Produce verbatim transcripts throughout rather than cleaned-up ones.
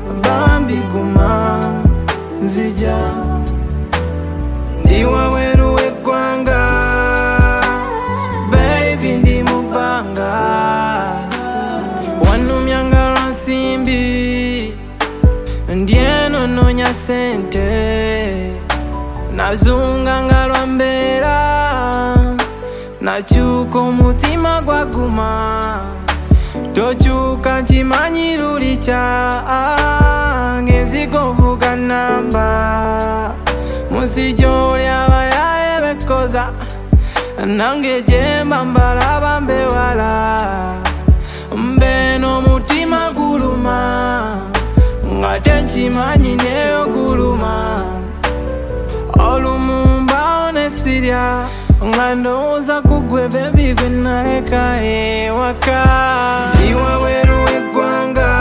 bambi guma nzija ndi waweru w'eggwanga baby ndi mubanga wanumyanga lwa nsimbi ndyeno nonya sente nazunga nga lwa mbeera nakyuka omutima gwaguma tokyuka nkimanyi lulikya ng'enzigo vuga namba musijja aba yaye bekoza nange gyemba mbalaba mbewala mbeno omutima guluma nga tenkimanyi neyo guluma olumumbawo nesirya nga ndowooza kugwe bebi gwe naleka ewaka ndi waweru w'eggwanga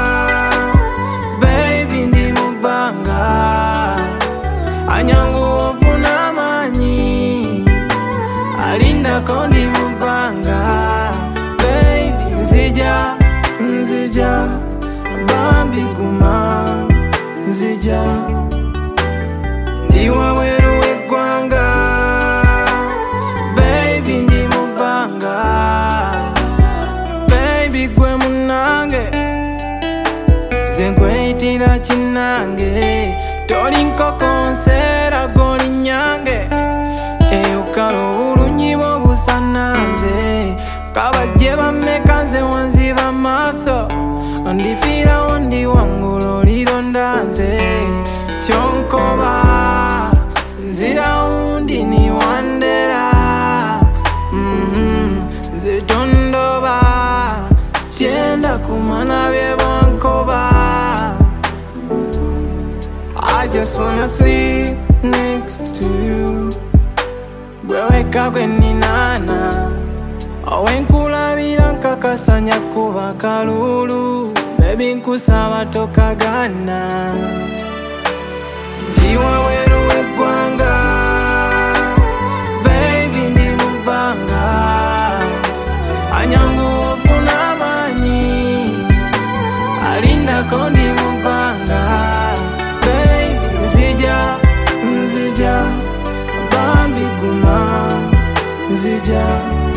baby ndi mubanga anyangu ofuna amaanyi alindako ndi mubanga baby nzija nzija bambi guma nzija ndi waweru w'eggwanga baby ndi mubanga baby gwe munange ze nkweyitira kinange toli nkoko nseera g'olinyange eyokala obulungi bw'obusananze kabajje bammeka nze wanziba amaaso ndifiirawo ndi wangulu olironda nze kyonkoba nzirawundi niwandera nze tondoba tyenda kumana bye bwankoba I just wanna sleep next to you bweweka gwe ninana owenkulabira nkakasanya kuba kalulu bebi nkusaba tokagana ndi waweru w'eggwanga baby ndi mubanga anyangu ofuna amaanyi alindako ndi mubanga baby nzija nzija bambi guma nzija